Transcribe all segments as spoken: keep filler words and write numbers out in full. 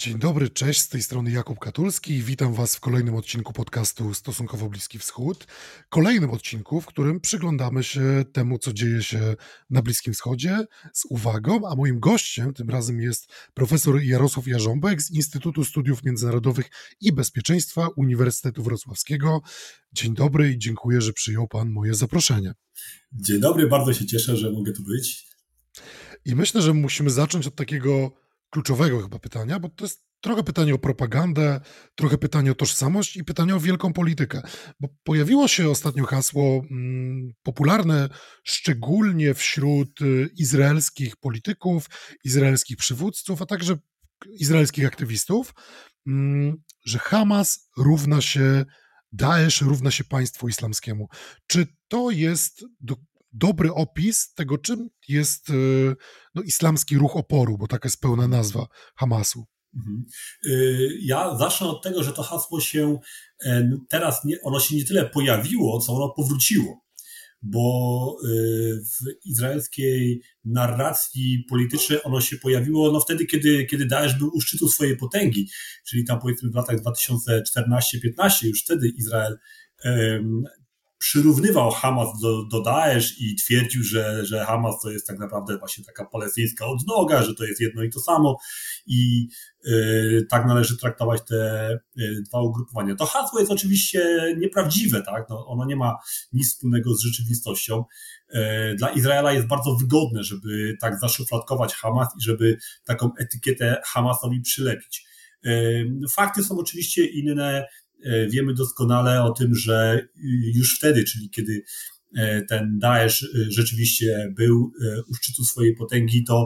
Dzień dobry, cześć, z tej strony Jakub Katulski i witam Was w kolejnym odcinku podcastu Stosunkowo Bliski Wschód. Kolejnym odcinku, w którym przyglądamy się temu, co dzieje się na Bliskim Wschodzie z uwagą, a moim gościem tym razem jest profesor Jarosław Jarząbek z Instytutu Studiów Międzynarodowych i Bezpieczeństwa Uniwersytetu Wrocławskiego. Dzień dobry i dziękuję, że przyjął Pan moje zaproszenie. Dzień dobry, bardzo się cieszę, że mogę tu być. I myślę, że musimy zacząć od takiego kluczowego chyba pytania, bo to jest trochę pytanie o propagandę, trochę pytanie o tożsamość i pytanie o wielką politykę. Bo pojawiło się ostatnio hasło mm, popularne szczególnie wśród y, izraelskich polityków, izraelskich przywódców, a także izraelskich aktywistów, mm, że Hamas równa się Daesh, równa się państwu islamskiemu. Czy to jest do, dobry opis tego, czym jest y, no, islamski ruch oporu, bo taka jest pełna nazwa Hamasu? Mhm. Ja zacznę od tego, że to hasło się teraz, nie, ono się nie tyle pojawiło, co ono powróciło, bo w izraelskiej narracji politycznej ono się pojawiło no wtedy, kiedy, kiedy Daesh był u szczytu swojej potęgi, czyli tam powiedzmy w latach dwa tysiące czternaście piętnaście, już wtedy Izrael um, przyrównywał Hamas do, do Daesh i twierdził, że, że Hamas to jest tak naprawdę właśnie taka palestyńska odnoga, że to jest jedno i to samo i y, tak należy traktować te y, dwa ugrupowania. To hasło jest oczywiście nieprawdziwe, tak? No, ono nie ma nic wspólnego z rzeczywistością. Y, dla Izraela jest bardzo wygodne, żeby tak zaszufladkować Hamas i żeby taką etykietę Hamasowi przylepić. Y, fakty są oczywiście inne. Wiemy doskonale o tym, że już wtedy, czyli kiedy ten Daesh rzeczywiście był u szczytu swojej potęgi, to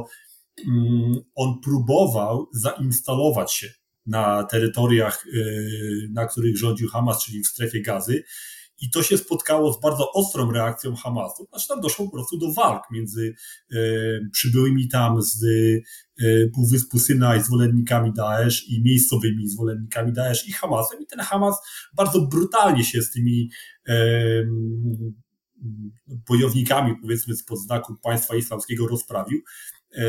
on próbował zainstalować się na terytoriach, na których rządził Hamas, czyli w strefie Gazy. I to się spotkało z bardzo ostrą reakcją Hamasu. Znaczy tam doszło po prostu do walk między e, przybyłymi tam z e, Półwyspu Synaj zwolennikami Daesh i miejscowymi zwolennikami Daesh i Hamasem. I ten Hamas bardzo brutalnie się z tymi e, bojownikami, powiedzmy spod znaku państwa islamskiego rozprawił. E,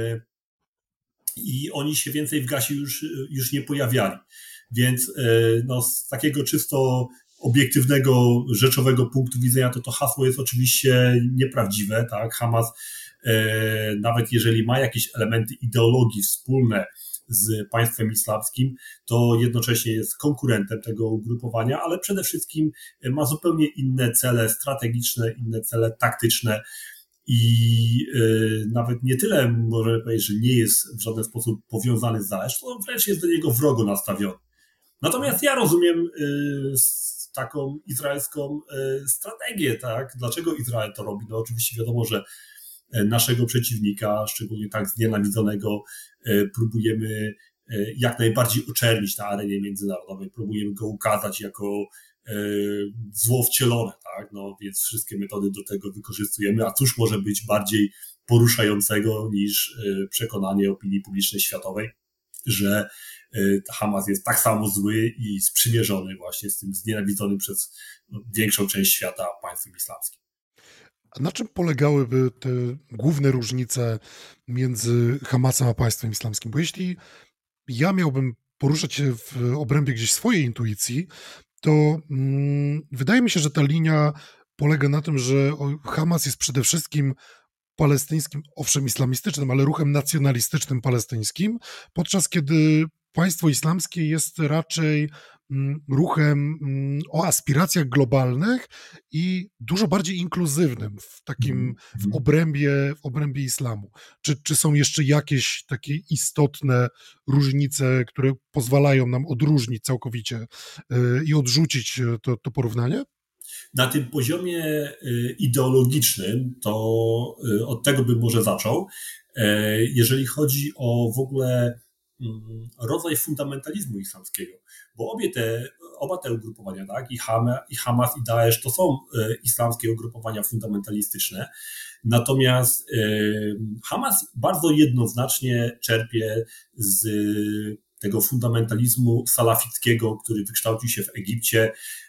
I oni się więcej w Gazie już, już nie pojawiali. Więc e, no, z takiego czysto obiektywnego, rzeczowego punktu widzenia, to to hasło jest oczywiście nieprawdziwe, tak? Hamas, e, nawet jeżeli ma jakieś elementy ideologii wspólne z państwem islamskim, to jednocześnie jest konkurentem tego ugrupowania, ale przede wszystkim ma zupełnie inne cele strategiczne, inne cele taktyczne i e, nawet nie tyle możemy powiedzieć, że nie jest w żaden sposób powiązany z Daesh, to wręcz jest do niego wrogo nastawiony. Natomiast ja rozumiem e, taką izraelską strategię, tak? Dlaczego Izrael to robi? No oczywiście wiadomo, że naszego przeciwnika, szczególnie tak znienawidzonego, próbujemy jak najbardziej oczernić na arenie międzynarodowej, próbujemy go ukazać jako zło wcielone, tak? No więc wszystkie metody do tego wykorzystujemy, a cóż może być bardziej poruszającego niż przekonanie opinii publicznej światowej, że Hamas jest tak samo zły i sprzymierzony właśnie z tym znienawidzonym przez większą część świata państwem islamskim. A na czym polegałyby te główne różnice między Hamasem a państwem islamskim? Bo jeśli ja miałbym poruszać się w obrębie gdzieś swojej intuicji, to mm, wydaje mi się, że ta linia polega na tym, że Hamas jest przede wszystkim palestyńskim, owszem islamistycznym, ale ruchem nacjonalistycznym palestyńskim, podczas kiedy państwo islamskie jest raczej mm, ruchem mm, o aspiracjach globalnych i dużo bardziej inkluzywnym w takim w obrębie, w obrębie islamu. Czy, czy są jeszcze jakieś takie istotne różnice, które pozwalają nam odróżnić całkowicie yy, i odrzucić to, to porównanie? Na tym poziomie ideologicznym, to od tego bym może zaczął. Jeżeli chodzi o w ogóle rodzaj fundamentalizmu islamskiego, bo obie te, oba te ugrupowania, tak, i, Hama, i Hamas, i Daesh, to są islamskie ugrupowania fundamentalistyczne, natomiast Hamas bardzo jednoznacznie czerpie z tego fundamentalizmu salafickiego, który wykształcił się w Egipcie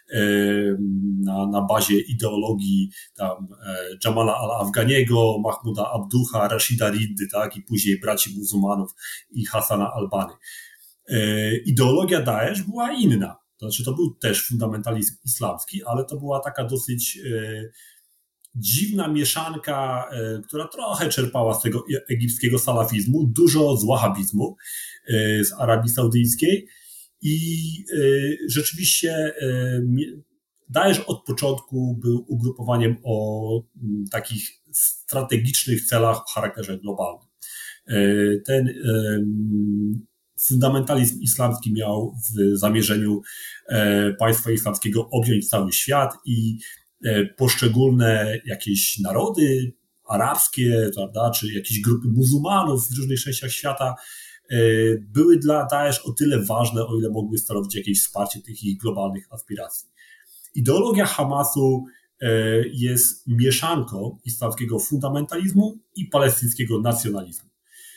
na, na bazie ideologii tam Jamala al-Afganiego, Mahmuda Abduha, Rashida Riddy, tak, i później braci muzułmanów i Hassana al-Bany. Ideologia Daesh była inna. To znaczy, to był też fundamentalizm islamski, ale to była taka dosyć dziwna mieszanka, która trochę czerpała z tego egipskiego salafizmu, dużo z wahabizmu, z Arabii Saudyjskiej i rzeczywiście Daesh od początku był ugrupowaniem o takich strategicznych celach o charakterze globalnym. Ten fundamentalizm islamski miał w zamierzeniu państwa islamskiego objąć cały świat i poszczególne jakieś narody arabskie, prawda, czy jakieś grupy muzułmanów w różnych częściach świata były dla Daesh o tyle ważne, o ile mogły stanowić jakieś wsparcie tych ich globalnych aspiracji. Ideologia Hamasu jest mieszanką islamskiego fundamentalizmu i palestyńskiego nacjonalizmu.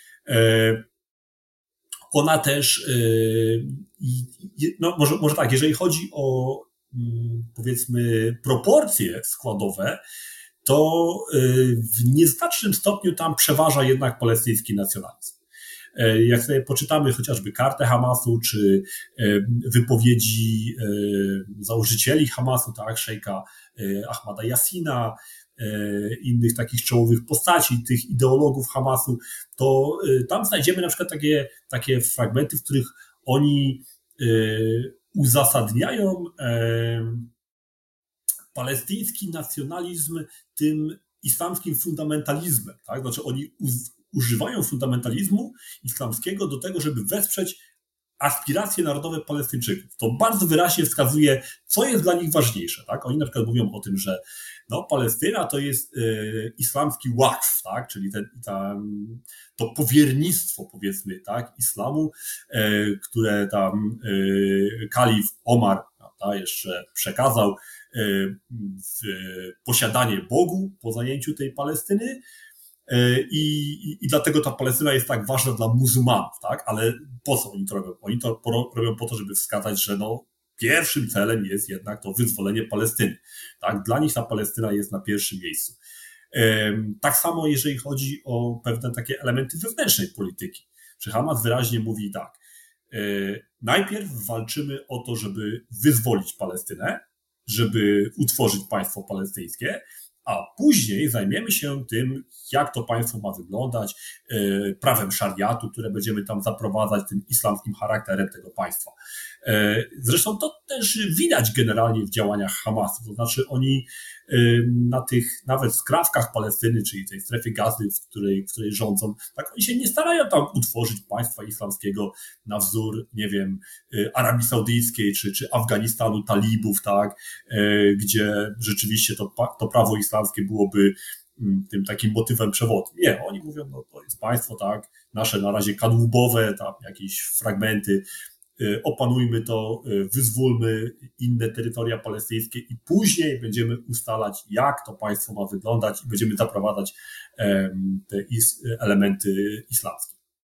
Ona też, no może, może tak, jeżeli chodzi o, powiedzmy, proporcje składowe, to w nieznacznym stopniu tam przeważa jednak palestyński nacjonalizm. Jak sobie poczytamy chociażby kartę Hamasu, czy wypowiedzi założycieli Hamasu, tak, szejka Ahmada Yassina, innych takich czołowych postaci, tych ideologów Hamasu, to tam znajdziemy na przykład takie, takie fragmenty, w których oni uzasadniają palestyński nacjonalizm tym islamskim fundamentalizmem. Tak? Znaczy oni używają fundamentalizmu islamskiego do tego, żeby wesprzeć aspiracje narodowe Palestyńczyków. To bardzo wyraźnie wskazuje, co jest dla nich ważniejsze. Tak? Oni na przykład mówią o tym, że no, Palestyna to jest y, islamski waqf, tak? Czyli ten, ta, to powiernictwo, powiedzmy, tak? islamu, y, które tam y, kalif Omar, prawda, jeszcze przekazał y, w posiadanie Bogu po zajęciu tej Palestyny. I, i, I dlatego ta Palestyna jest tak ważna dla muzułmanów, tak? Ale po co oni to robią? Oni to robią po to, żeby wskazać, że no, pierwszym celem jest jednak to wyzwolenie Palestyny. Tak? Dla nich ta Palestyna jest na pierwszym miejscu. Tak samo jeżeli chodzi o pewne takie elementy wewnętrznej polityki. Czy Hamas wyraźnie mówi tak, najpierw walczymy o to, żeby wyzwolić Palestynę, żeby utworzyć państwo palestyńskie, a później zajmiemy się tym, jak to państwo ma wyglądać, prawem szariatu, które będziemy tam zaprowadzać, tym islamskim charakterem tego państwa. Zresztą to też widać generalnie w działaniach Hamasu, to znaczy oni na tych nawet skrawkach Palestyny, czyli tej strefy Gazy, w której, w której rządzą, tak oni się nie starają tam utworzyć państwa islamskiego na wzór, nie wiem, Arabii Saudyjskiej czy, czy Afganistanu, talibów, tak, gdzie rzeczywiście to, to prawo islamskie byłoby tym takim motywem przewodnim. Nie, oni mówią, no to jest państwo, tak, nasze na razie kadłubowe, tam jakieś fragmenty, opanujmy to, wyzwólmy inne terytoria palestyńskie i później będziemy ustalać, jak to państwo ma wyglądać i będziemy zaprowadzać te elementy islamskie.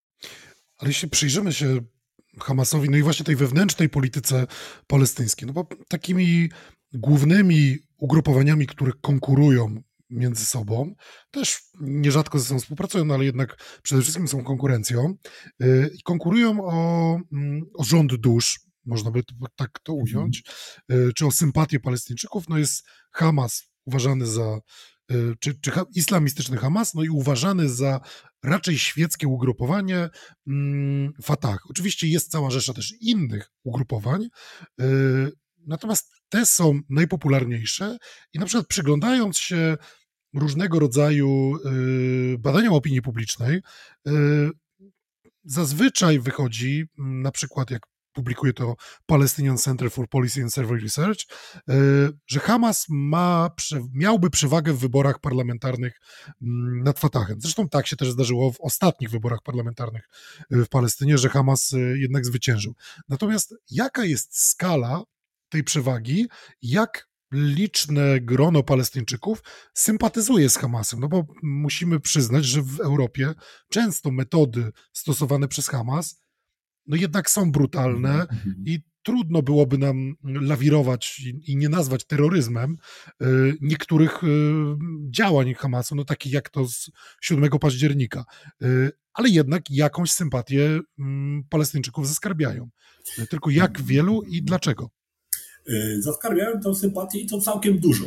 Ale jeśli przyjrzymy się Hamasowi, no i właśnie tej wewnętrznej polityce palestyńskiej, no bo takimi głównymi ugrupowaniami, które konkurują między sobą, też nierzadko ze sobą współpracują, no ale jednak przede wszystkim są konkurencją i konkurują o, o rząd dusz, można by tak to ująć, mm. czy o sympatię Palestyńczyków. No jest Hamas uważany za, czy, czy islamistyczny Hamas, no i uważany za raczej świeckie ugrupowanie mm, Fatah. Oczywiście jest cała rzesza też innych ugrupowań, yy, natomiast te są najpopularniejsze i na przykład przyglądając się różnego rodzaju y, badaniom opinii publicznej, y, zazwyczaj wychodzi, na przykład jak publikuje to Palestinian Center for Policy and Survey Research, y, że Hamas ma, miałby przewagę w wyborach parlamentarnych nad Fatahem. Zresztą tak się też zdarzyło w ostatnich wyborach parlamentarnych w Palestynie, że Hamas jednak zwyciężył. Natomiast jaka jest skala tej przewagi, jak liczne grono Palestyńczyków sympatyzuje z Hamasem, no bo musimy przyznać, że w Europie często metody stosowane przez Hamas no jednak są brutalne i trudno byłoby nam lawirować i, i nie nazwać terroryzmem y, niektórych y, działań Hamasu, no takich jak to z siódmego października, y, ale jednak jakąś sympatię y, Palestyńczyków zaskarbiają. Y, tylko jak wielu i dlaczego? Zaskarbiają tę sympatię i to całkiem dużą.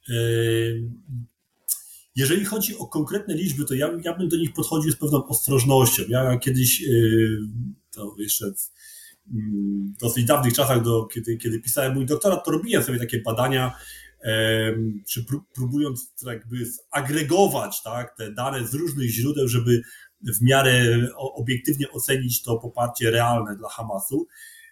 Jeżeli chodzi o konkretne liczby, to ja, ja bym do nich podchodził z pewną ostrożnością. Ja kiedyś, to jeszcze w dosyć dawnych czasach, do, kiedy, kiedy pisałem mój doktorat, to robiłem sobie takie badania, czy próbując jakby zagregować, tak, te dane z różnych źródeł, żeby w miarę obiektywnie ocenić to poparcie realne dla Hamasu.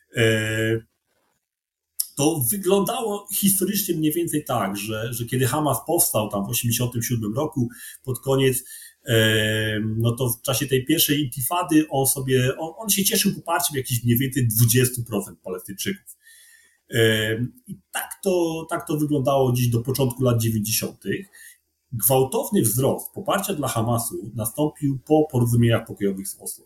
To wyglądało historycznie mniej więcej tak, że, że kiedy Hamas powstał tam w osiemdziesiątym siódmym roku, pod koniec, no to w czasie tej pierwszej intifady on sobie, on, on się cieszył poparciem jakichś mniej więcej dwadzieścia procent Palestyńczyków. I tak to, tak to wyglądało gdzieś do początku lat dziewięćdziesiątych. Gwałtowny wzrost poparcia dla Hamasu nastąpił po porozumieniach pokojowych z Oslo.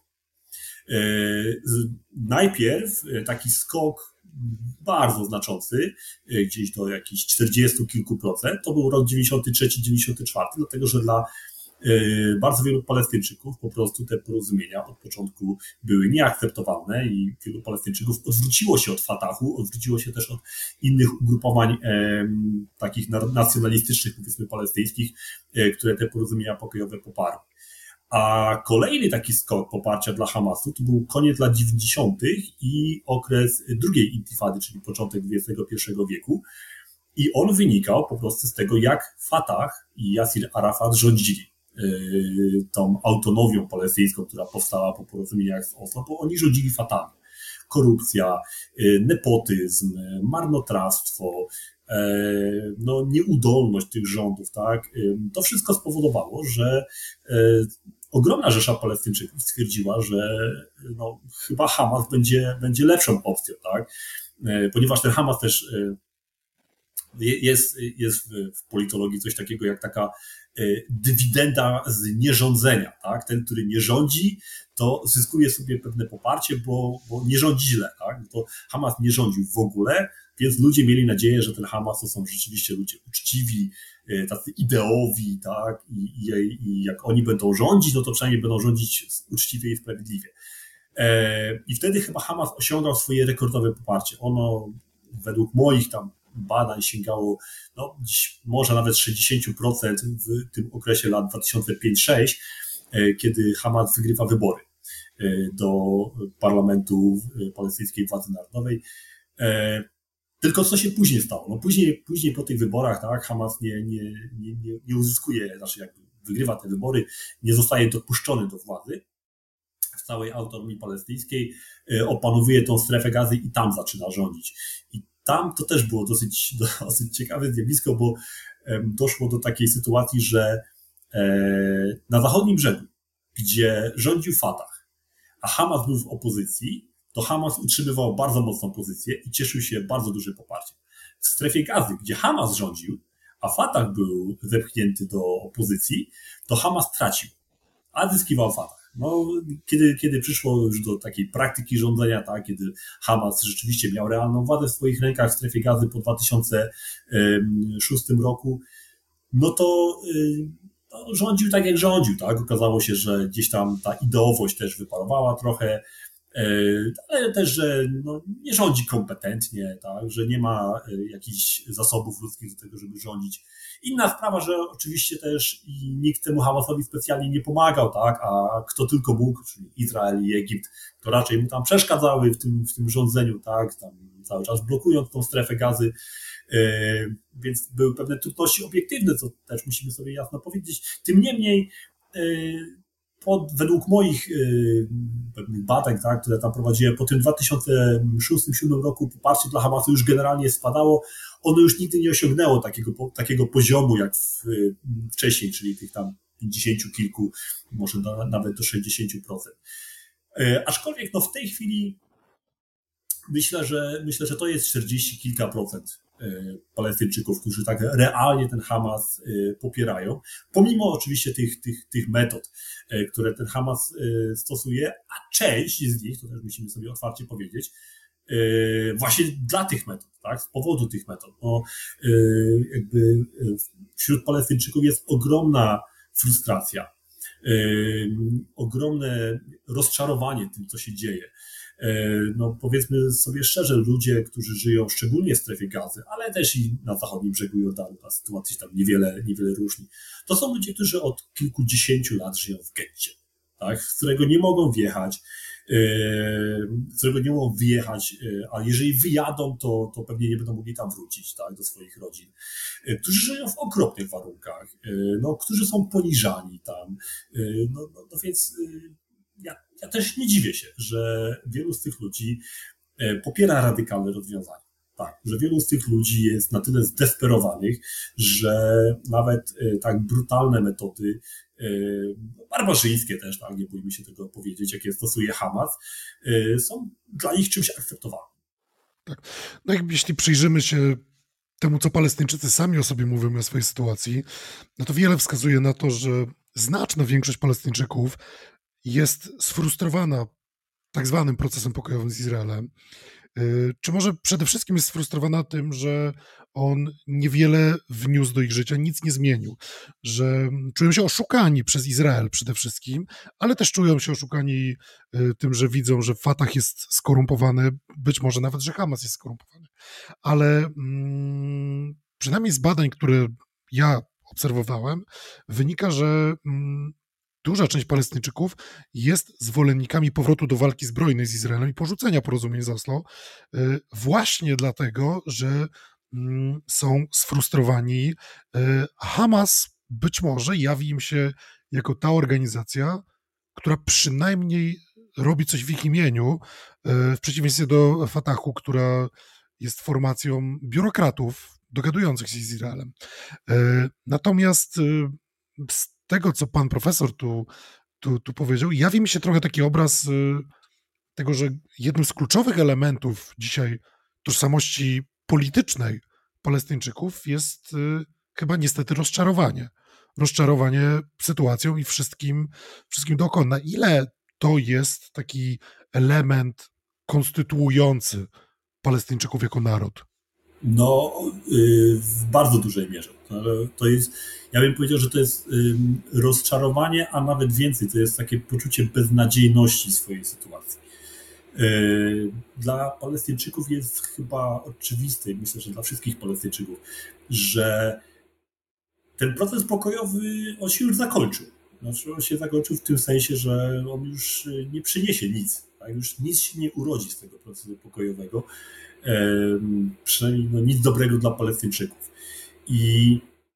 Najpierw taki skok bardzo znaczący, gdzieś do jakichś czterdziestu kilku procent, to był rok dziewięćdziesiąty trzeci dziewięćdziesiąty czwarty, dlatego że dla bardzo wielu Palestyńczyków po prostu te porozumienia od początku były nieakceptowalne i wielu Palestyńczyków odwróciło się od Fatahu, odwróciło się też od innych ugrupowań e, takich nacjonalistycznych, powiedzmy palestyńskich, e, które te porozumienia pokojowe poparły. A kolejny taki skok poparcia dla Hamasu to był koniec lat dziewięćdziesiątych i okres drugiej intifady, czyli początek dwudziestego pierwszego wieku. I on wynikał po prostu z tego, jak Fatah i Yasir Arafat rządzili tą autonomią palestyńską, która powstała po porozumieniach z Oslo, bo oni rządzili fatalnie. Korupcja, nepotyzm, marnotrawstwo, no, nieudolność tych rządów, tak? To wszystko spowodowało, że ogromna rzesza Palestyńczyków stwierdziła, że no, chyba Hamas będzie, będzie lepszą opcją, tak? Ponieważ ten Hamas też jest, jest w politologii coś takiego jak taka dywidenda z nierządzenia, tak? Ten, który nie rządzi, to zyskuje sobie pewne poparcie, bo, bo nie rządzi źle, tak? To Hamas nie rządził w ogóle, więc ludzie mieli nadzieję, że ten Hamas to są rzeczywiście ludzie uczciwi, tacy ideowi, tak? I, i, i jak oni będą rządzić, no to przynajmniej będą rządzić uczciwie i sprawiedliwie. I wtedy chyba Hamas osiągał swoje rekordowe poparcie. Ono według moich tam badań sięgało no, dziś może nawet sześćdziesiąt procent w tym okresie lat dwa tysiące piąty sześć, kiedy Hamas wygrywa wybory do parlamentu palestyńskiej władzy narodowej. Tylko co się później stało? No później, później po tych wyborach tak, Hamas nie, nie, nie, nie uzyskuje, znaczy jakby wygrywa te wybory, nie zostaje dopuszczony do władzy w całej autonomii palestyńskiej, opanowuje tą strefę Gazy i tam zaczyna rządzić. I tam to też było dosyć, dosyć ciekawe zjawisko, bo doszło do takiej sytuacji, że na zachodnim brzegu, gdzie rządził Fatah, a Hamas był w opozycji, to Hamas utrzymywał bardzo mocną pozycję i cieszył się bardzo dużym poparciem. W strefie Gazy, gdzie Hamas rządził, a Fatah był zepchnięty do opozycji, to Hamas tracił, a zyskiwał Fatah. No, kiedy, kiedy przyszło już do takiej praktyki rządzenia, tak, kiedy Hamas rzeczywiście miał realną władzę w swoich rękach w strefie Gazy po dwa tysiące szóstym roku, no to no, rządził tak jak rządził, tak. Okazało się, że gdzieś tam ta ideowość też wyparowała trochę, ale też, że no, nie rządzi kompetentnie, tak, że nie ma jakichś zasobów ludzkich do tego, żeby rządzić. Inna sprawa, że oczywiście też i nikt temu Hamasowi specjalnie nie pomagał, tak, a kto tylko mógł, czyli Izrael i Egipt, to raczej mu tam przeszkadzały w tym, w tym rządzeniu, tak, tam cały czas blokując tą strefę Gazy, yy, więc były pewne trudności obiektywne, co też musimy sobie jasno powiedzieć. Tym niemniej yy, Pod, według moich y, pewnych badań, tak, które tam prowadziłem, po tym dwa tysiące szóstym dwa tysiące siódmym roku poparcie dla Hamasu już generalnie spadało. Ono już nigdy nie osiągnęło takiego, po, takiego poziomu jak w, y, wcześniej, czyli tych tam pięćdziesięciu kilku, może do, nawet do sześćdziesięciu procent. Y, aczkolwiek no w tej chwili myślę, że myślę, że to jest czterdzieści kilka procent Palestyńczyków, którzy tak realnie ten Hamas popierają, pomimo oczywiście tych, tych, tych metod, które ten Hamas stosuje, a część z nich, to też musimy sobie otwarcie powiedzieć, właśnie dla tych metod, tak, z powodu tych metod. No, jakby wśród Palestyńczyków jest ogromna frustracja, ogromne rozczarowanie tym, co się dzieje. No powiedzmy sobie szczerze, ludzie, którzy żyją szczególnie w strefie Gazy, ale też i na zachodnim brzegu Jordanu, ta sytuacja się tam niewiele, niewiele różni, to są ludzie, którzy od kilkudziesięciu lat żyją w getcie, tak, z którego nie mogą wjechać, z którego nie mogą wyjechać, a jeżeli wyjadą, to, to pewnie nie będą mogli tam wrócić, tak, do swoich rodzin, którzy żyją w okropnych warunkach, no, którzy są poniżani tam, no, no, no więc ja, ja też nie dziwię się, że wielu z tych ludzi popiera radykalne rozwiązania. Tak, że wielu z tych ludzi jest na tyle zdesperowanych, że nawet tak brutalne metody, barbarzyńskie też, tak, nie bójmy się tego powiedzieć, jakie stosuje Hamas, są dla nich czymś akceptowalnym. Tak. No jak jeśli przyjrzymy się temu, co Palestyńczycy sami o sobie mówią, o swojej sytuacji, no to wiele wskazuje na to, że znaczna większość Palestyńczyków jest sfrustrowana tak zwanym procesem pokojowym z Izraelem. Czy może przede wszystkim jest sfrustrowana tym, że on niewiele wniósł do ich życia, nic nie zmienił, że czują się oszukani przez Izrael przede wszystkim, ale też czują się oszukani tym, że widzą, że Fatah jest skorumpowany, być może nawet, że Hamas jest skorumpowany. Ale mm, przynajmniej z badań, które ja obserwowałem, wynika, że mm, duża część Palestyńczyków jest zwolennikami powrotu do walki zbrojnej z Izraelem i porzucenia porozumień z Oslo, właśnie dlatego, że są sfrustrowani. Hamas być może jawi im się jako ta organizacja, która przynajmniej robi coś w ich imieniu, w przeciwieństwie do Fatahu, która jest formacją biurokratów dogadujących się z Izraelem. Natomiast z tego, co pan profesor tu, tu, tu powiedział, jawi mi się trochę taki obraz tego, że jednym z kluczowych elementów dzisiaj tożsamości politycznej Palestyńczyków jest chyba niestety rozczarowanie. Rozczarowanie sytuacją i wszystkim, wszystkim dookoła. Na ile to jest taki element konstytuujący Palestyńczyków jako naród? No, w bardzo dużej mierze. To jest, ja bym powiedział, że to jest rozczarowanie, a nawet więcej, to jest takie poczucie beznadziejności swojej sytuacji. Dla Palestyńczyków jest chyba oczywiste, i myślę, że dla wszystkich Palestyńczyków, że ten proces pokojowy, on się już zakończył. Znaczy on się zakończył w tym sensie, że on już nie przyniesie nic. Tak? Już nic się nie urodzi z tego procesu pokojowego. Um, przynajmniej no, nic dobrego dla Palestyńczyków. I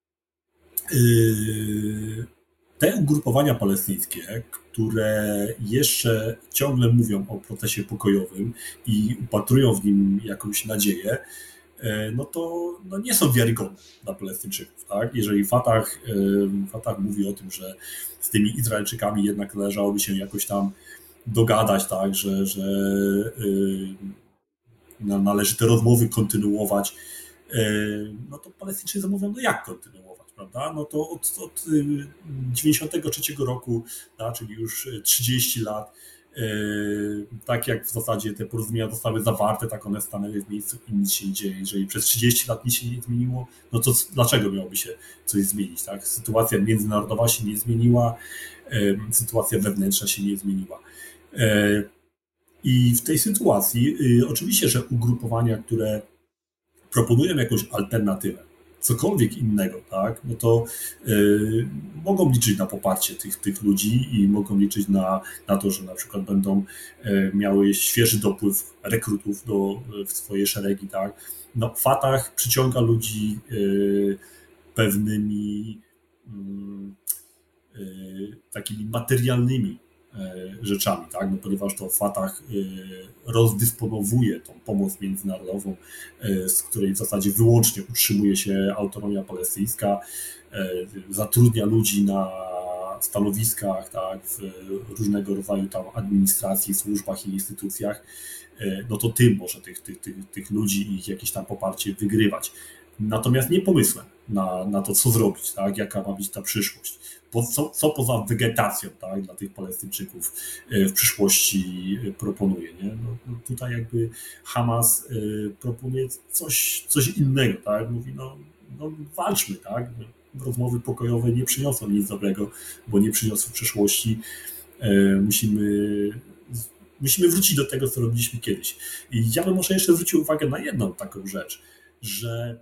yy, te ugrupowania palestyńskie, które jeszcze ciągle mówią o procesie pokojowym i upatrują w nim jakąś nadzieję, yy, no to no nie są wiarygodne dla Palestyńczyków. Tak? Jeżeli Fatah, yy, Fatah mówi o tym, że z tymi Izraelczykami jednak należałoby się jakoś tam dogadać, tak, że, że yy, należy te rozmowy kontynuować, no to Palestyńczycy mówią, no jak kontynuować, prawda? No to od, od dziewięćdziesiątego trzeciego roku, tak, czyli już trzydzieści lat, tak jak w zasadzie te porozumienia zostały zawarte, tak one stanęły w miejscu i nic się nie dzieje. Jeżeli przez trzydzieści lat nic się nie zmieniło, no to dlaczego miałoby się coś zmienić, tak? Sytuacja międzynarodowa się nie zmieniła, sytuacja wewnętrzna się nie zmieniła. I w tej sytuacji y, oczywiście, że ugrupowania, które proponują jakąś alternatywę, cokolwiek innego, tak, no to y, mogą liczyć na poparcie tych, tych ludzi i mogą liczyć na, na to, że na przykład będą y, miały świeży dopływ rekrutów do, w swoje szeregi, tak. No, Fatah przyciąga ludzi y, pewnymi y, y, takimi materialnymi rzeczami, tak? No, ponieważ to Fatah rozdysponowuje tą pomoc międzynarodową, z której w zasadzie wyłącznie utrzymuje się autonomia palestyńska, zatrudnia ludzi na stanowiskach, tak? W różnego rodzaju tam administracji, służbach i instytucjach, no to tym może tych, tych, tych, tych ludzi i ich jakieś tam poparcie wygrywać. Natomiast nie pomysłem na, na to, co zrobić, tak? Jaka ma być ta przyszłość. Po, co, co poza wegetacją, tak? Dla tych Palestyńczyków w przyszłości proponuje. Nie? No, no tutaj jakby Hamas proponuje coś, coś innego. Tak? Mówi, no, no walczmy, tak? Rozmowy pokojowe nie przyniosą nic dobrego, bo nie przyniosą w przyszłości. Musimy Musimy wrócić do tego, co robiliśmy kiedyś. I ja bym może jeszcze zwrócił uwagę na jedną taką rzecz, że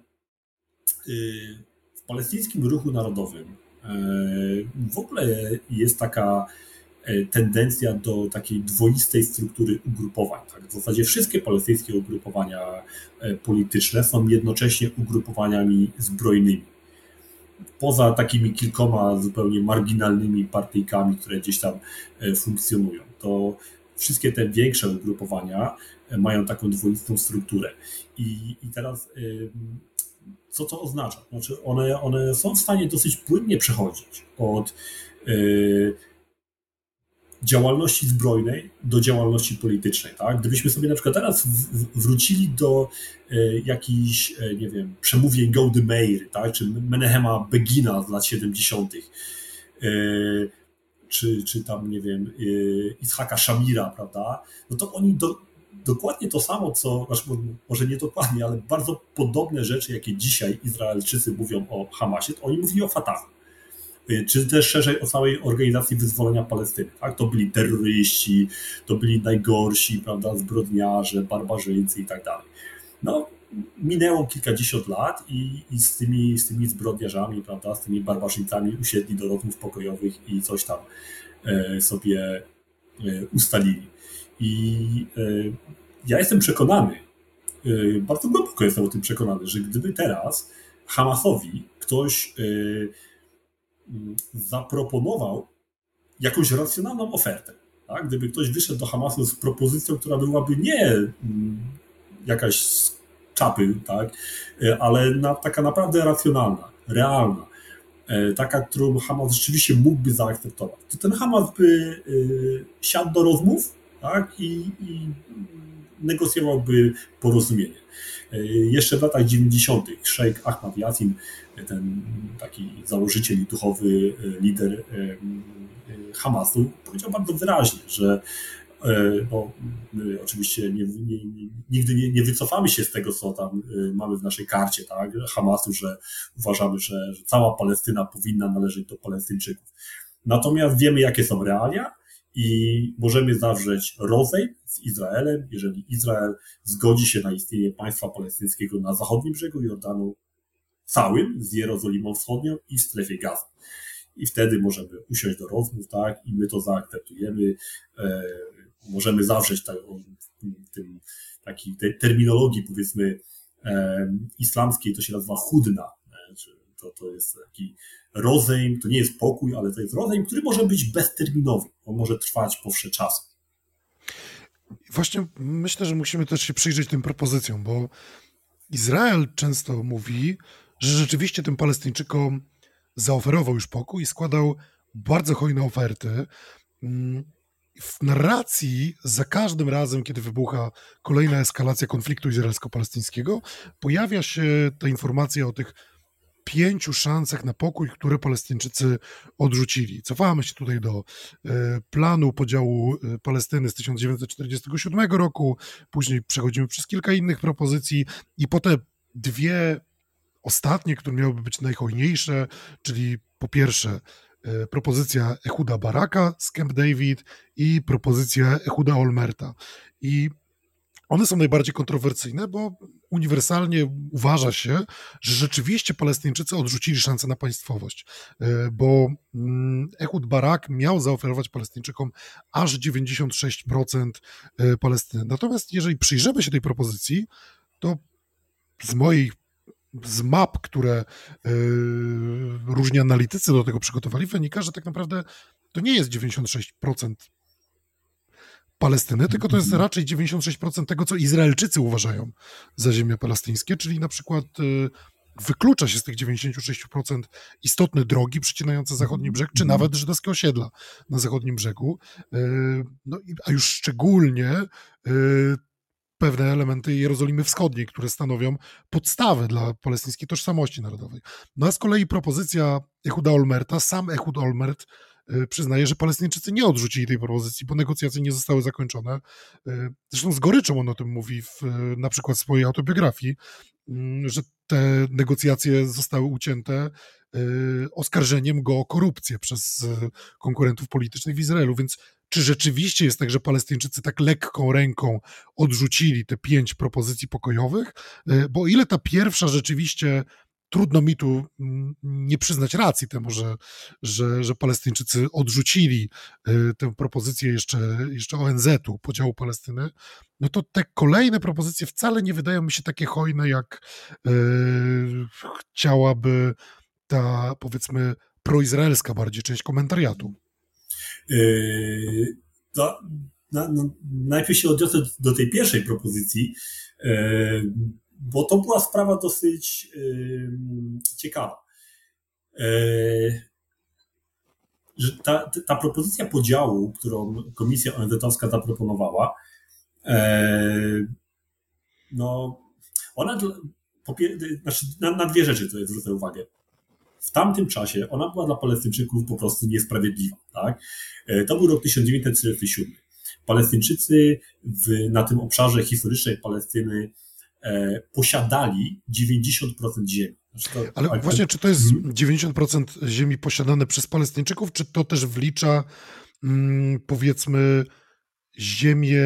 w palestyńskim ruchu narodowym w ogóle jest taka tendencja do takiej dwoistej struktury ugrupowań. Tak? W zasadzie wszystkie palestyńskie ugrupowania polityczne są jednocześnie ugrupowaniami zbrojnymi. Poza takimi kilkoma zupełnie marginalnymi partyjkami, które gdzieś tam funkcjonują, to wszystkie te większe ugrupowania mają taką dwoistą strukturę. I, i teraz co to oznacza? Znaczy one, one są w stanie dosyć płynnie przechodzić od y, działalności zbrojnej do działalności politycznej. Tak? Gdybyśmy sobie na przykład teraz w, w, wrócili do y, jakichś, y, nie wiem, przemówień Goldy Meir, tak? Czy Menachema Begina z lat siedemdziesiątych, y, czy, czy tam, nie wiem, y, Ishaka Shamira, prawda? No to oni do, dokładnie to samo, co, znaczy może nie dokładnie, ale bardzo podobne rzeczy, jakie dzisiaj Izraelczycy mówią o Hamasie, to oni mówili o Fatahu. Czy też szerzej o całej organizacji wyzwolenia Palestyny. Tak? To byli terroryści, to byli najgorsi, prawda, zbrodniarze, barbarzyńcy i tak dalej. No, minęło kilkadziesiąt lat i, i z, tymi, z tymi zbrodniarzami, prawda, z tymi barbarzyńcami usiedli do rozmów pokojowych i coś tam e, sobie e, ustalili. I e, ja jestem przekonany, e, bardzo głęboko jestem o tym przekonany, że gdyby teraz Hamasowi ktoś e, zaproponował jakąś racjonalną ofertę, tak? Gdyby ktoś wyszedł do Hamasu z propozycją, która byłaby nie mm, jakaś z czapy, tak? Ale na, taka naprawdę racjonalna, realna, e, taka, którą Hamas rzeczywiście mógłby zaakceptować, to ten Hamas by y, siadł do rozmów, tak? I, i negocjowałby porozumienie. Jeszcze w latach dziewięćdziesiątych szejk Ahmad Yassin, ten taki założyciel i duchowy lider Hamasu, powiedział bardzo wyraźnie, że no, my oczywiście nie, nie, nigdy nie, nie wycofamy się z tego, co tam mamy w naszej karcie, tak, Hamasu, że uważamy, że, że cała Palestyna powinna należeć do Palestyńczyków. Natomiast wiemy, jakie są realia, i możemy zawrzeć rozejm z Izraelem, jeżeli Izrael zgodzi się na istnienie państwa palestyńskiego na zachodnim brzegu Jordanu całym, z Jerozolimą Wschodnią i w strefie Gazy. I wtedy możemy usiąść do rozmów, tak, i my to zaakceptujemy. E, możemy zawrzeć tak, o, tym, takiej tej terminologii, powiedzmy, e, islamskiej, to się nazywa hudna. E, to, to jest taki rozejm, to nie jest pokój, ale to jest rozejm, który może być bezterminowy. On może trwać po wsze czasy. Właśnie myślę, że musimy też się przyjrzeć tym propozycjom, bo Izrael często mówi, że rzeczywiście tym Palestyńczykom zaoferował już pokój i składał bardzo hojne oferty. W narracji za każdym razem, kiedy wybucha kolejna eskalacja konfliktu izraelsko-palestyńskiego, pojawia się ta informacja o tych pięciu szansach na pokój, które Palestyńczycy odrzucili. Cofamy się tutaj do planu podziału Palestyny z tysiąc dziewięćset czterdziestego siódmego roku, później przechodzimy przez kilka innych propozycji i po te dwie ostatnie, które miałyby być najhojniejsze, czyli po pierwsze propozycja Ehuda Baraka z Camp David i propozycja Ehuda Olmerta. I one są najbardziej kontrowersyjne, bo uniwersalnie uważa się, że rzeczywiście Palestyńczycy odrzucili szansę na państwowość, bo Ehud Barak miał zaoferować Palestyńczykom aż dziewięćdziesiąt sześć procent Palestyny. Natomiast jeżeli przyjrzymy się tej propozycji, to z moich z map, które yy, różni analitycy do tego przygotowali, wynika, że tak naprawdę to nie jest dziewięćdziesiąt sześć procent Palestyny, tylko to jest raczej dziewięćdziesiąt sześć procent tego, co Izraelczycy uważają za ziemie palestyńskie, czyli na przykład yy, wyklucza się z tych dziewięćdziesiąt sześć procent istotne drogi przecinające zachodni brzeg, czy nawet żydowskie osiedla na zachodnim brzegu, yy, no, a już szczególnie yy, pewne elementy Jerozolimy Wschodniej, które stanowią podstawę dla palestyńskiej tożsamości narodowej. No a z kolei propozycja Ehuda Olmerta, sam Ehud Olmert przyznaje, że Palestyńczycy nie odrzucili tej propozycji, bo negocjacje nie zostały zakończone. Zresztą z goryczą on o tym mówi w, na przykład w swojej autobiografii, że te negocjacje zostały ucięte oskarżeniem go o korupcję przez konkurentów politycznych w Izraelu, więc czy rzeczywiście jest tak, że Palestyńczycy tak lekką ręką odrzucili te pięć propozycji pokojowych? Bo o ile ta pierwsza rzeczywiście, trudno mi tu nie przyznać racji temu, że, że, że Palestyńczycy odrzucili tę propozycję jeszcze, jeszcze O N Z-u, podziału Palestyny, no to te kolejne propozycje wcale nie wydają mi się takie hojne, jak yy, chciałaby ta, powiedzmy, proizraelska bardziej część komentariatu. Yy, to, na, na, najpierw się odniosę do tej pierwszej propozycji, yy, bo to była sprawa dosyć yy, ciekawa. Yy, że ta, ta propozycja podziału, którą Komisja O N Z-owska zaproponowała, yy, no, ona po, znaczy, na, na dwie rzeczy tutaj zwrócę uwagę. W tamtym czasie ona była dla Palestyńczyków po prostu niesprawiedliwa. Tak? To był rok tysiąc dziewięćset czterdziesty siódmy. Palestyńczycy w, na tym obszarze historycznej Palestyny e, posiadali dziewięćdziesiąt procent ziemi. Znaczy to, Ale tak, właśnie, czy to jest dziewięćdziesiąt procent ziemi posiadane przez Palestyńczyków, czy to też wlicza, mm, powiedzmy, ziemie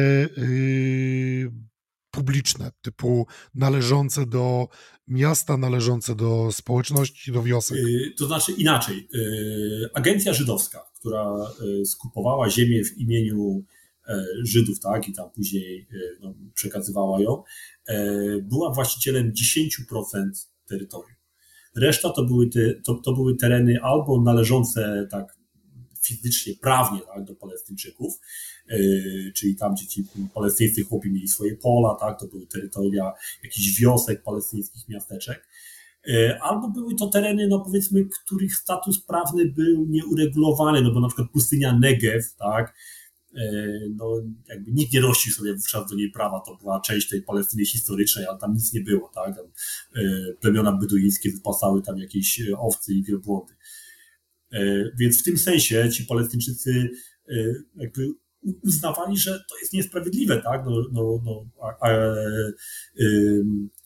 yy, publiczne, typu należące do miasta, należące do społeczności, do wiosek? Yy, to znaczy inaczej. Yy, agencja żydowska, która yy, skupowała ziemię w imieniu yy, Żydów, tak, i tam później yy, no, przekazywała ją, yy, była właścicielem dziesięć procent terytorium. Reszta to były, te, to, to były tereny albo należące tak fizycznie, prawnie, tak, do Palestyńczyków, yy, czyli tam, gdzie ci palestyńscy chłopi mieli swoje pola, tak, to były terytoria jakichś wiosek, palestyńskich miasteczek, yy, albo były to tereny, no powiedzmy, których status prawny był nieuregulowany, no bo na przykład pustynia Negev, tak, yy, no jakby nikt nie rościł sobie wówczas do niej prawa, to była część tej Palestyny historycznej, ale tam nic nie było, tak, tam, yy, plemiona beduińskie wypasały tam jakieś owce i wielbłądy. Więc w tym sensie ci Palestyńczycy jakby uznawali, że to jest niesprawiedliwe, tak? No, no, no, a, a, y,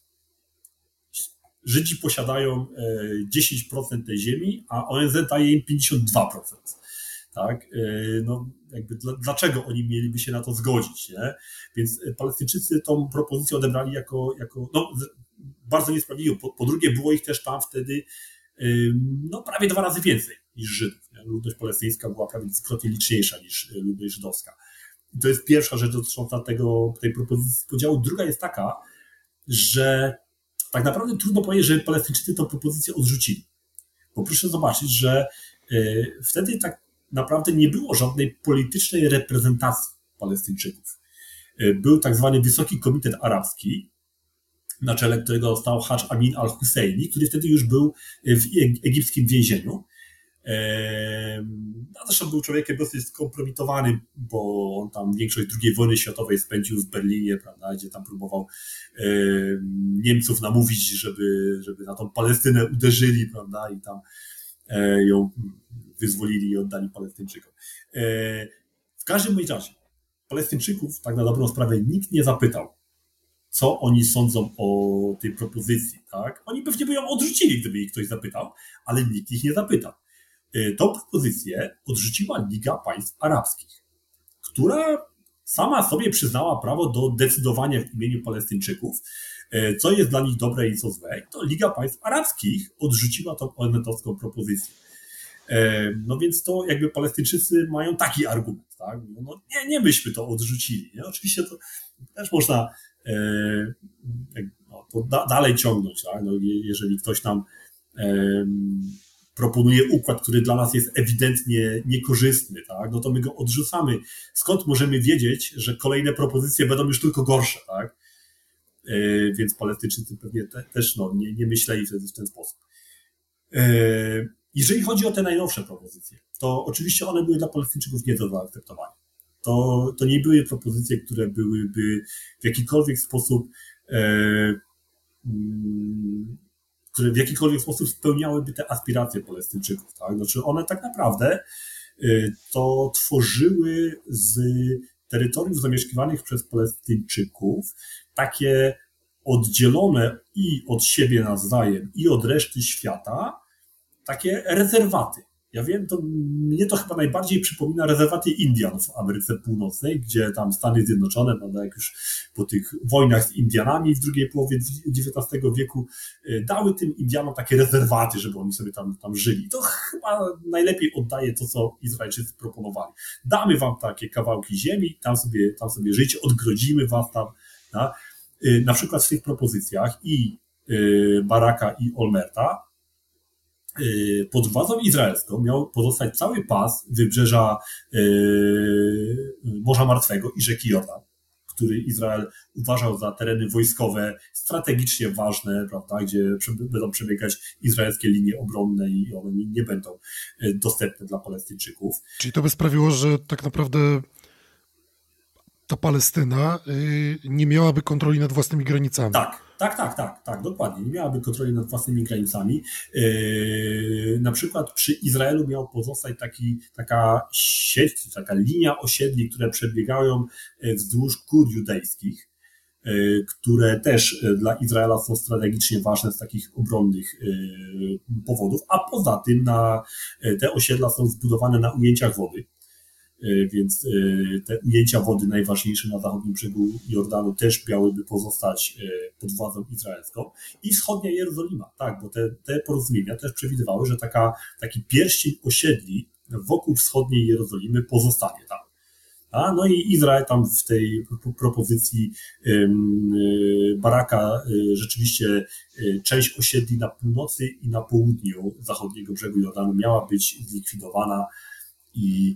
Żydzi posiadają dziesięć procent tej ziemi, a O N Z daje im pięćdziesiąt dwa procent. Tak? No, jakby dlaczego oni mieliby się na to zgodzić? Nie? Więc Palestyńczycy tą propozycję odebrali jako, jako no, bardzo niesprawiedliwą. Po, po drugie, było ich też tam wtedy no, prawie dwa razy więcej niż Żydów. Nie? Ludność palestyńska była prawie dwukrotnie liczniejsza niż ludność żydowska. I to jest pierwsza rzecz dotycząca tego, tej propozycji podziału. Druga jest taka, że tak naprawdę trudno powiedzieć, że Palestyńczycy tę propozycję odrzucili. Bo proszę zobaczyć, że y, wtedy tak naprawdę nie było żadnej politycznej reprezentacji Palestyńczyków. Y, był tak zwany Wysoki Komitet Arabski, na czele którego stał Hadż Amin al-Husseini, który wtedy już był w egipskim więzieniu. A zresztą był człowiekiem dosyć skompromitowany, bo on tam większość drugiej wojny światowej spędził w Berlinie, prawda, gdzie tam próbował Niemców namówić, żeby, żeby na tą Palestynę uderzyli, prawda, i tam ją wyzwolili i oddali Palestyńczykom. W każdym razie Palestyńczyków tak na dobrą sprawę nikt nie zapytał, co oni sądzą o tej propozycji, tak? Oni pewnie by ją odrzucili, gdyby ich ktoś zapytał, ale nikt ich nie zapytał. Tą propozycję odrzuciła Liga Państw Arabskich, która sama sobie przyznała prawo do decydowania w imieniu Palestyńczyków, co jest dla nich dobre i co złe. To Liga Państw Arabskich odrzuciła tą O N Z-owską propozycję. No więc to jakby Palestyńczycy mają taki argument, tak? No nie, nie myśmy to odrzucili. Nie? Oczywiście to też można no, to da, dalej ciągnąć, tak? No, jeżeli ktoś nam proponuje układ, który dla nas jest ewidentnie niekorzystny, tak? No to my go odrzucamy. Skąd możemy wiedzieć, że kolejne propozycje będą już tylko gorsze, tak? Yy, więc Palestyńczycy pewnie te, też no, nie, nie myśleli wtedy w ten sposób. Yy, jeżeli chodzi o te najnowsze propozycje, to oczywiście one były dla Palestyńczyków nie do zaakceptowania. To, to nie były propozycje, które byłyby w jakikolwiek sposób e, które w jakikolwiek sposób spełniałyby te aspiracje Palestyńczyków. Tak? Znaczy one tak naprawdę to tworzyły z terytoriów zamieszkiwanych przez Palestyńczyków takie oddzielone i od siebie nawzajem, i od reszty świata, takie rezerwaty. Ja wiem, to mnie to chyba najbardziej przypomina rezerwaty Indian w Ameryce Północnej, gdzie tam Stany Zjednoczone, prawda, jak już po tych wojnach z Indianami w drugiej połowie dziewiętnastego wieku dały tym Indianom takie rezerwaty, żeby oni sobie tam, tam żyli. To chyba najlepiej oddaje to, co Izraelczycy proponowali. Damy wam takie kawałki ziemi, tam sobie, tam sobie żyjcie, odgrodzimy was tam. Na, na przykład w tych propozycjach i Baraka, i Olmerta pod władzą izraelską miał pozostać cały pas wybrzeża Morza Martwego i rzeki Jordan, który Izrael uważał za tereny wojskowe strategicznie ważne, prawda, gdzie będą przebiegać izraelskie linie obronne i one nie będą dostępne dla Palestyńczyków. Czyli to by sprawiło, że tak naprawdę ta Palestyna nie miałaby kontroli nad własnymi granicami. Tak. Tak, tak, tak, tak, dokładnie. Nie miałaby kontroli nad własnymi granicami. Yy, na przykład przy Izraelu miał pozostać taki, taka sieć, taka linia osiedli, które przebiegają wzdłuż gór judejskich, yy, które też dla Izraela są strategicznie ważne z takich obronnych yy, powodów, a poza tym na, te osiedla są zbudowane na ujęciach wody. Więc te ujęcia wody najważniejsze na zachodnim brzegu Jordanu też miałyby pozostać pod władzą izraelską. I wschodnia Jerozolima, tak, bo te, te porozumienia też przewidywały, że taka, taki pierścień osiedli wokół wschodniej Jerozolimy pozostanie tam. A, no i Izrael tam w tej propozycji Baraka rzeczywiście część osiedli na północy i na południu zachodniego brzegu Jordanu miała być zlikwidowana. I,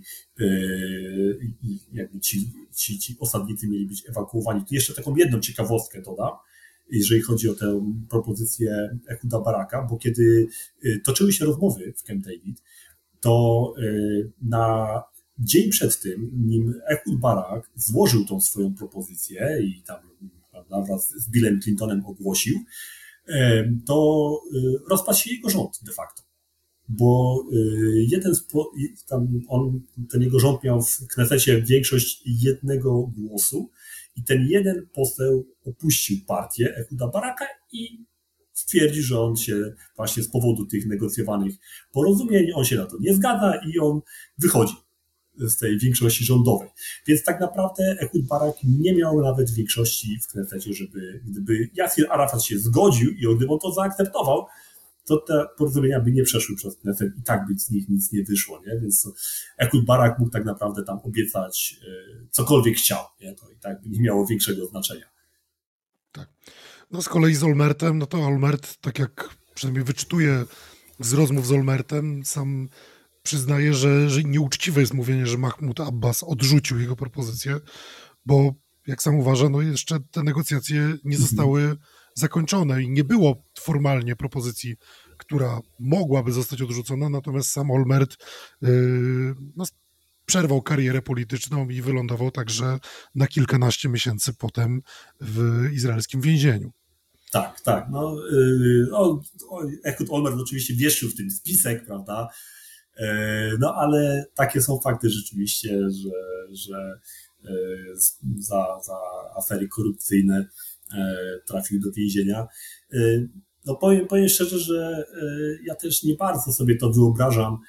yy, i jakby ci, ci, ci osadnicy mieli być ewakuowani. Tu jeszcze taką jedną ciekawostkę dodam, jeżeli chodzi o tę propozycję Ehuda Baraka, bo kiedy toczyły się rozmowy w Camp David, to yy, na dzień przed tym, nim Ehud Barak złożył tą swoją propozycję i tam, prawda, wraz z Billem Clintonem ogłosił, yy, to yy, rozpadł się jego rząd de facto. Bo jeden z, tam on, ten jego rząd miał w Knesecie większość jednego głosu i ten jeden poseł opuścił partię Ehuda Baraka i stwierdził, że on się właśnie z powodu tych negocjowanych porozumień, on się na to nie zgadza i on wychodzi z tej większości rządowej. Więc tak naprawdę Ehud Barak nie miał nawet większości w Knesecie, żeby, gdyby Yasir Arafat się zgodził i gdyby on to zaakceptował, to te porozumienia by nie przeszły przez Kneset i tak by z nich nic nie wyszło, nie? Więc Ehud Barak mógł tak naprawdę tam obiecać e, cokolwiek chciał, nie? To i tak by nie miało większego znaczenia. Tak. No z kolei z Olmertem, no to Olmert, tak jak przynajmniej wyczytuję z rozmów z Olmertem, sam przyznaje, że, że nieuczciwe jest mówienie, że Mahmud Abbas odrzucił jego propozycję, bo jak sam uważa, no jeszcze te negocjacje nie zostały mhm. zakończone i nie było formalnie propozycji, która mogłaby zostać odrzucona, natomiast sam Olmert yy, no, przerwał karierę polityczną i wylądował także na kilkanaście miesięcy potem w izraelskim więzieniu. Tak, tak. No, yy, no, Ehud Olmert oczywiście wieszył w tym spisek, prawda? Yy, no ale takie są fakty rzeczywiście, że, że yy, za, za afery korupcyjne trafił do więzienia. No powiem, powiem szczerze, że ja też nie bardzo sobie to wyobrażam,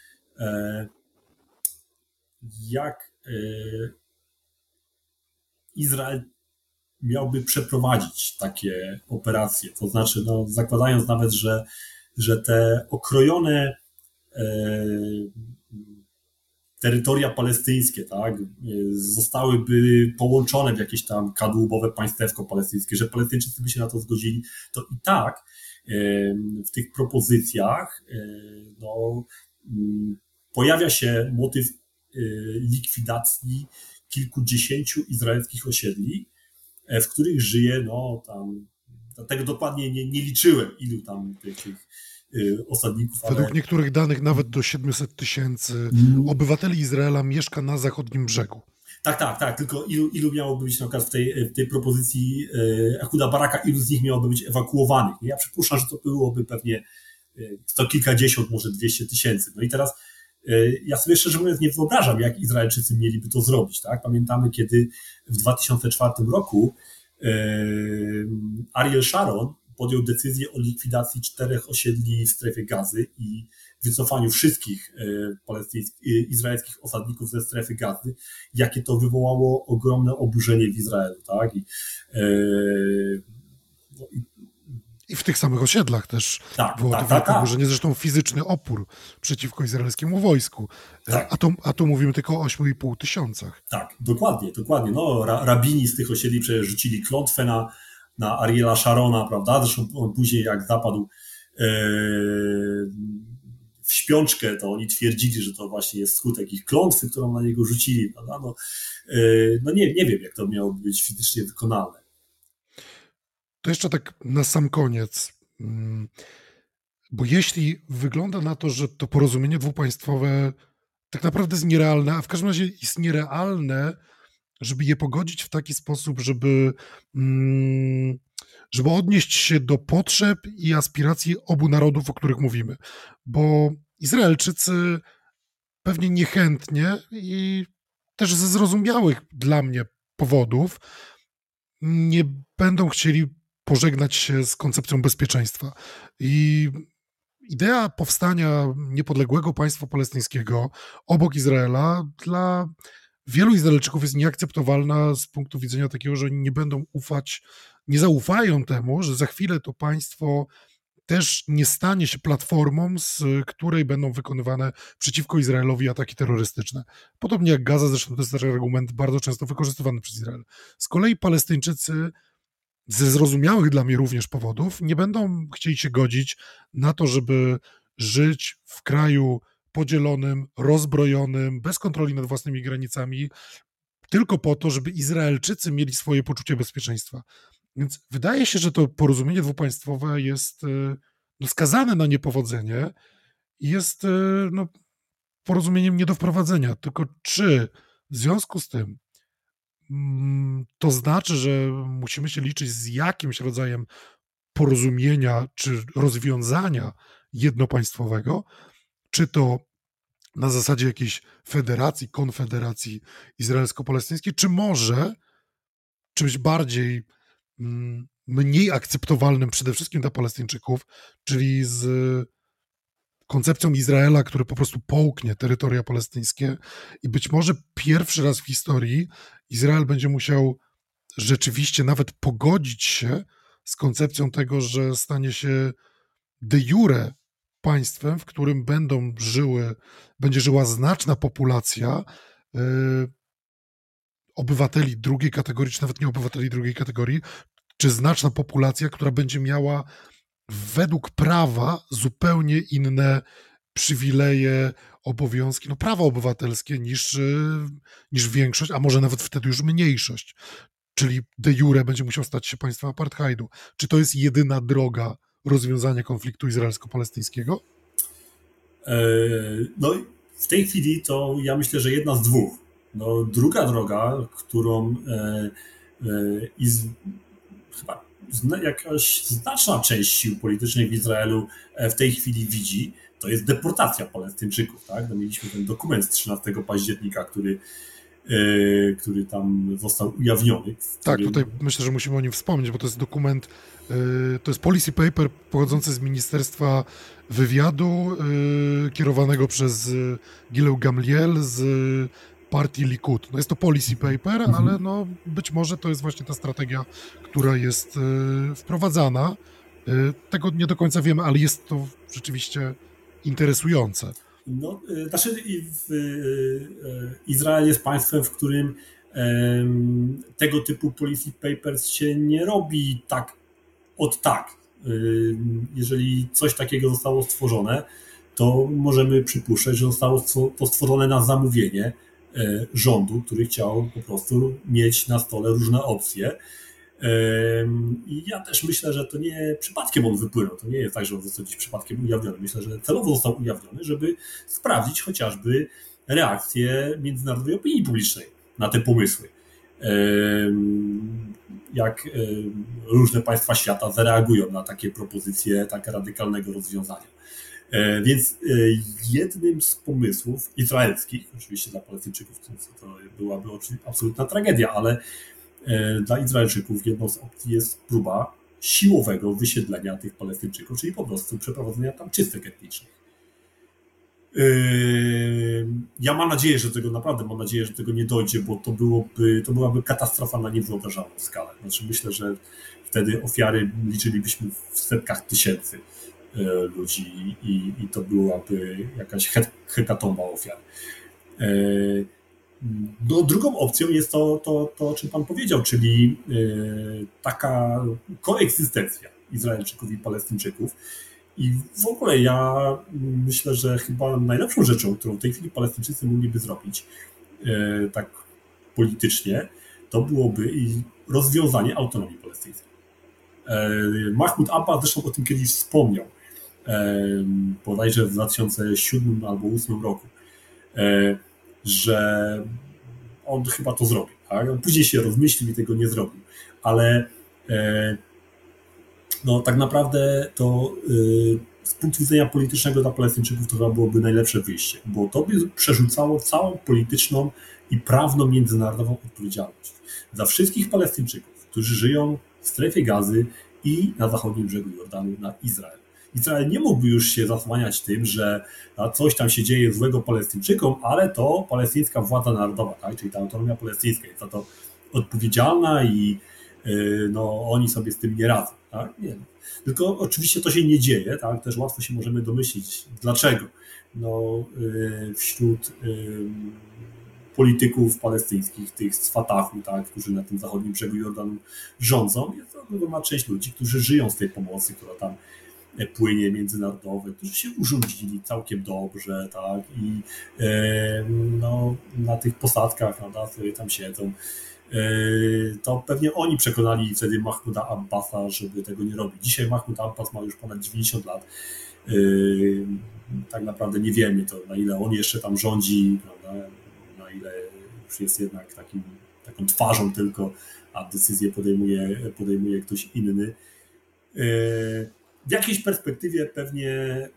jak Izrael miałby przeprowadzić takie operacje. To znaczy, no, zakładając nawet, że, że te okrojone terytoria palestyńskie, tak, zostałyby połączone w jakieś tam kadłubowe państewko palestyńskie, że Palestyńczycy by się na to zgodzili, to i tak w tych propozycjach no, pojawia się motyw likwidacji kilkudziesięciu izraelskich osiedli, w których żyje, no tam, tego dokładnie nie, nie liczyłem, ilu tam tych, tych osadników. Według ale... niektórych danych nawet do siedemset tysięcy obywateli Izraela mieszka na zachodnim brzegu. Tak, tak, tak, tylko ilu, ilu miałoby być na przykład w tej, w tej propozycji e, Ehuda Baraka, ilu z nich miałoby być ewakuowanych. Ja przypuszczam, że to byłoby pewnie sto kilkadziesiąt, może dwieście tysięcy. No i teraz e, ja sobie szczerze mówiąc nie wyobrażam, jak Izraelczycy mieliby to zrobić. Tak? Pamiętamy, kiedy w dwa tysiące czwartym roku e, Ariel Sharon podjął decyzję o likwidacji czterech osiedli w strefie Gazy i wycofaniu wszystkich izraelskich osadników ze strefy Gazy, jakie to wywołało ogromne oburzenie w Izraelu. Tak? I, e, no i, I w tych samych osiedlach też tak, było tak, to tak, wielkie tak. oburzenie, zresztą fizyczny opór przeciwko izraelskiemu wojsku. Tak. A, tu, a tu mówimy tylko o ośmiu i pół tysiącach. Tak, dokładnie, dokładnie. No, ra, rabini z tych osiedli przecież rzucili klątwę na, na Ariela Sharona, prawda? Zresztą on później jak zapadł e, w śpiączkę, to oni twierdzili, że to właśnie jest skutek ich klątwy, którą na niego rzucili, prawda? No, e, no nie, nie wiem, jak to miało być fizycznie wykonalne. To jeszcze tak na sam koniec, bo jeśli wygląda na to, że to porozumienie dwupaństwowe tak naprawdę jest nierealne, a w każdym razie jest nierealne, żeby je pogodzić w taki sposób, żeby, żeby odnieść się do potrzeb i aspiracji obu narodów, o których mówimy. Bo Izraelczycy pewnie niechętnie i też ze zrozumiałych dla mnie powodów nie będą chcieli pożegnać się z koncepcją bezpieczeństwa. I idea powstania niepodległego państwa palestyńskiego obok Izraela dla wielu Izraelczyków jest nieakceptowalna z punktu widzenia takiego, że oni nie będą ufać, nie zaufają temu, że za chwilę to państwo też nie stanie się platformą, z której będą wykonywane przeciwko Izraelowi ataki terrorystyczne. Podobnie jak Gaza, zresztą to jest też argument bardzo często wykorzystywany przez Izrael. Z kolei Palestyńczycy ze zrozumiałych dla mnie również powodów nie będą chcieli się godzić na to, żeby żyć w kraju podzielonym, rozbrojonym, bez kontroli nad własnymi granicami, tylko po to, żeby Izraelczycy mieli swoje poczucie bezpieczeństwa. Więc wydaje się, że to porozumienie dwupaństwowe jest no, skazane na niepowodzenie i jest no, porozumieniem nie do wprowadzenia. Tylko czy w związku z tym to znaczy, że musimy się liczyć z jakimś rodzajem porozumienia czy rozwiązania jednopaństwowego, czy to na zasadzie jakiejś federacji, konfederacji izraelsko-palestyńskiej, czy może czymś bardziej mniej akceptowalnym przede wszystkim dla Palestyńczyków, czyli z koncepcją Izraela, który po prostu połknie terytoria palestyńskie i być może pierwszy raz w historii Izrael będzie musiał rzeczywiście nawet pogodzić się z koncepcją tego, że stanie się de jure państwem, w którym będą żyły, będzie żyła znaczna populacja y, obywateli drugiej kategorii, czy nawet nie obywateli drugiej kategorii, czy znaczna populacja, która będzie miała według prawa zupełnie inne przywileje, obowiązki, no prawa obywatelskie niż, niż większość, a może nawet wtedy już mniejszość. Czyli de jure będzie musiał stać się państwem apartheidu. Czy to jest jedyna droga rozwiązania konfliktu izraelsko-palestyńskiego? No w tej chwili to ja myślę, że jedna z dwóch. No, druga droga, którą e, e, iz, chyba zna, jakaś znaczna część sił politycznych w Izraelu w tej chwili widzi, to jest deportacja Palestyńczyków. Tak? No, mieliśmy ten dokument z trzynastego października, który, e, który tam został ujawniony. Tak, którym... tutaj myślę, że musimy o nim wspomnieć, bo to jest dokument, e, to jest policy paper pochodzący z Ministerstwa Wywiadu, e, kierowanego przez Gilę Gamliel z partii Likud. No jest to policy paper, mhm. ale no być może to jest właśnie ta strategia, która jest y, wprowadzana. Y, tego nie do końca wiemy, ale jest to rzeczywiście interesujące. No, y, znaczy y, y, Izrael jest państwem, w którym y, tego typu policy papers się nie robi tak od tak. Y, jeżeli coś takiego zostało stworzone, to możemy przypuszczać, że zostało to stworzone na zamówienie rządu, który chciał po prostu mieć na stole różne opcje. I ja też myślę, że to nie przypadkiem on wypłynął. To nie jest tak, że on został gdzieś przypadkiem ujawniony. Myślę, że celowo został ujawniony, żeby sprawdzić chociażby reakcję międzynarodowej opinii publicznej na te pomysły. Jak różne państwa świata zareagują na takie propozycje tak radykalnego rozwiązania. Więc jednym z pomysłów izraelskich, oczywiście dla Palestyńczyków to byłaby absolutna tragedia, ale dla Izraelczyków jedną z opcji jest próba siłowego wysiedlenia tych Palestyńczyków, czyli po prostu przeprowadzenia tam czystek etnicznych. Ja mam nadzieję, że do tego naprawdę mam nadzieję, że do tego nie dojdzie, bo to byłoby, to byłaby katastrofa na niewyobrażalną skalę. Znaczy myślę, że wtedy ofiary liczylibyśmy w setkach tysięcy ludzi i, i to byłaby jakaś hekatomba ofiar. No, drugą opcją jest to, to, to, o czym pan powiedział, czyli taka koegzystencja Izraelczyków i Palestyńczyków. I w ogóle ja myślę, że chyba najlepszą rzeczą, którą w tej chwili Palestyńczycy mogliby zrobić tak politycznie, to byłoby i rozwiązanie autonomii palestyńskiej. Mahmud Abbas zresztą o tym kiedyś wspomniał, bodajże w dwa tysiące siódmym albo dwa tysiące ósmym roku, że on chyba to zrobił. Tak? On później się rozmyślił i tego nie zrobił. Ale no, tak naprawdę to z punktu widzenia politycznego dla Palestyńczyków to chyba byłoby najlepsze wyjście, bo to by przerzucało całą polityczną i prawną międzynarodową odpowiedzialność za wszystkich Palestyńczyków, którzy żyją w strefie Gazy i na zachodnim brzegu Jordanu, na Izrael. Izrael nie mógłby już się zasłaniać tym, że coś tam się dzieje złego Palestyńczykom, ale to palestyńska władza narodowa, tak? Czyli ta autonomia palestyńska jest za to odpowiedzialna i yy, no, oni sobie z tym nie radzą. Tak? Nie. Tylko oczywiście to się nie dzieje, tak? Też łatwo się możemy domyślić, dlaczego. No, yy, wśród yy, polityków palestyńskich, tych z Fatahu, tak, którzy na tym zachodnim brzegu Jordanu rządzą, jest to ogromna część ludzi, którzy żyją z tej pomocy, która tam płynie międzynarodowe, którzy się urządzili całkiem dobrze, tak, i e, no, na tych posadzkach, prawda, sobie tam siedzą. E, to pewnie oni przekonali wtedy Mahmuda Abbasa, żeby tego nie robić. Dzisiaj Mahmud Abbas ma już ponad dziewięćdziesiąt lat. E, tak naprawdę nie wiemy to, na ile on jeszcze tam rządzi, prawda, na ile już jest jednak takim, taką twarzą tylko, a decyzję podejmuje, podejmuje ktoś inny. E, W jakiejś perspektywie pewnie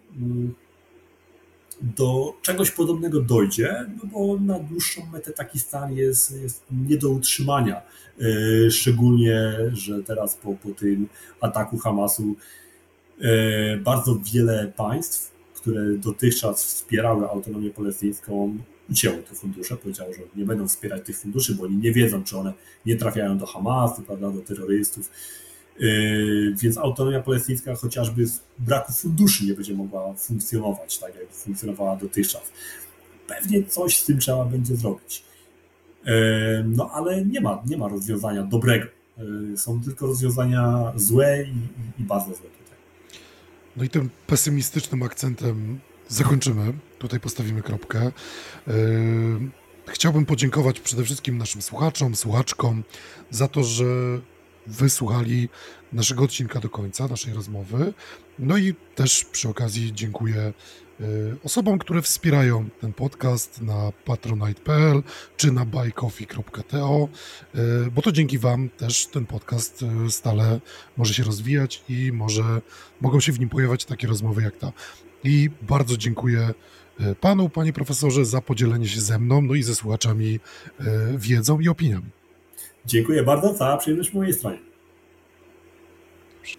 do czegoś podobnego dojdzie, no bo na dłuższą metę taki stan jest, jest nie do utrzymania. Szczególnie, że teraz po, po tym ataku Hamasu bardzo wiele państw, które dotychczas wspierały autonomię palestyńską, ucięło te fundusze, powiedziało, że nie będą wspierać tych funduszy, bo oni nie wiedzą, czy one nie trafiają do Hamasu, prawda, do terrorystów. Yy, więc autonomia palestyńska chociażby z braku funduszy nie będzie mogła funkcjonować tak, jak funkcjonowała dotychczas. Pewnie coś z tym trzeba będzie zrobić. Yy, no ale nie ma, nie ma rozwiązania dobrego. Yy, są tylko rozwiązania złe i, i bardzo złe tutaj. No i tym pesymistycznym akcentem zakończymy. Tutaj postawimy kropkę. Yy, chciałbym podziękować przede wszystkim naszym słuchaczom, słuchaczkom za to, że wysłuchali naszego odcinka do końca, naszej rozmowy. No i też przy okazji dziękuję y, osobom, które wspierają ten podcast na patronite kropka p l czy na buy coffee kropka t o, y, bo to dzięki wam też ten podcast y, stale może się rozwijać i może mogą się w nim pojawiać takie rozmowy jak ta. I bardzo dziękuję y, panu, panie profesorze, za podzielenie się ze mną, no i ze słuchaczami y, wiedzą i opiniami. Dziękuję bardzo, cała przyjemność po mojej stronie.